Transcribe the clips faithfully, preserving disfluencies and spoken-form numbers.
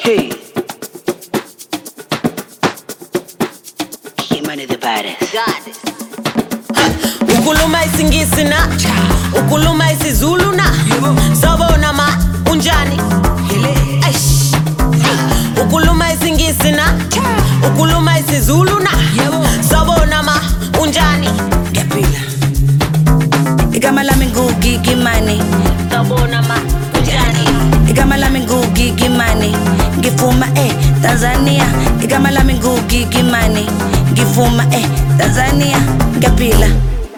Hey. Kimani the baddest. Goddess. Ukuluma isingisina, ukuluma isizuluna, sabona ma unjani. Aish. Ukuluma isingisina, ukuluma isizuluna, sabona ma unjani. Gapila. Igama la mingugi gimani, Sabona ma unjani. igama la mingugi gimani, ngifuma eh Tanzania. Igama la mingugi gimani, ngifuma eh Tanzania. Gapila.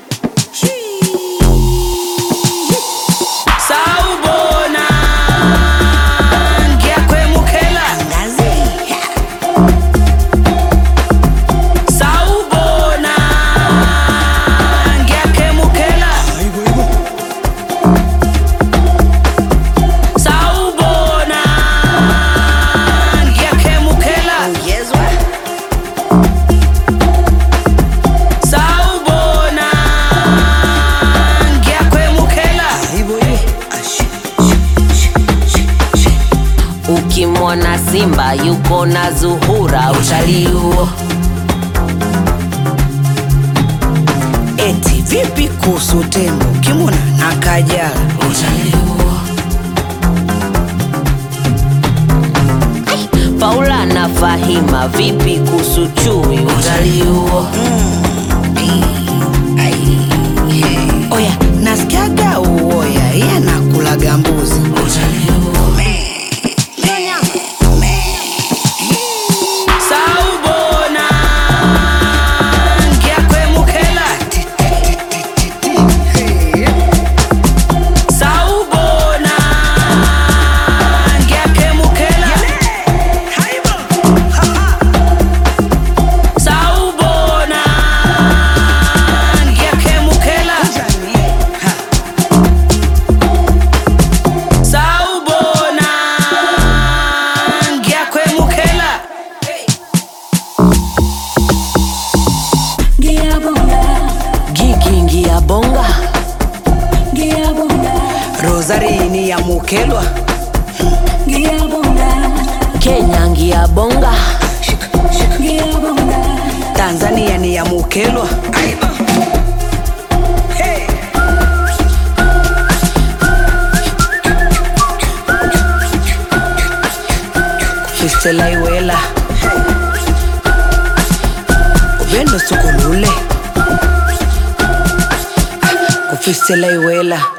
Sawubona Ngiyakwemukela ngazi. Sawubona Ngiyakwemukela. Sawubona Ngiyakwemukela. Yezwa. Sawubona Ngiyakwemukela. Ukimwona Simba yuko na Zuhura utalii huo. Eti vipi kuhusu tembo kimona na Kajala? Utalii huo. Paula na Fahima vipi kuhusu chui utalii huo. Oya, nasikiaga uoya iya nakulaga mbuzi. Utalii huo. Sawubona Ngiyakwemukela. Sawubona Ngiyakwemukela. Sawubona Ngiyakwemukela. Sawubona Ngiyakwemukela. Gigi ngiyabonga Rosary ni ya mukelwa. Kenya ngiyabonga Tanzania ni ya mukelwa. Fistela iwela. Ubendo sukulule. Kufistela iwela.